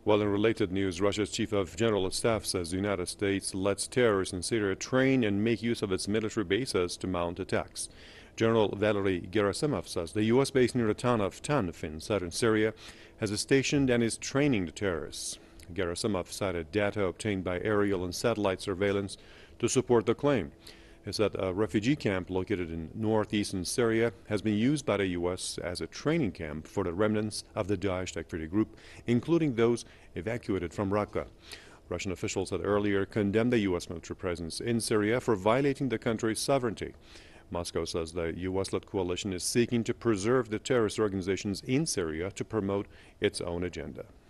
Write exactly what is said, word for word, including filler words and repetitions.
Well, in related news, Russia's chief of general staff says the United States lets terrorists in Syria train and make use of its military bases to mount attacks. General Valery Gerasimov says the U S base near the town of Tanf in southern Syria has stationed and is training the terrorists. Gerasimov cited data obtained by aerial and satellite surveillance to support the claim. He said a refugee camp located in northeastern Syria has been used by the U S as a training camp for the remnants of the Daesh activity group, including those evacuated from Raqqa. Russian officials had earlier condemned the U S military presence in Syria for violating the country's sovereignty. Moscow says the U S-led coalition is seeking to preserve the terrorist organizations in Syria to promote its own agenda.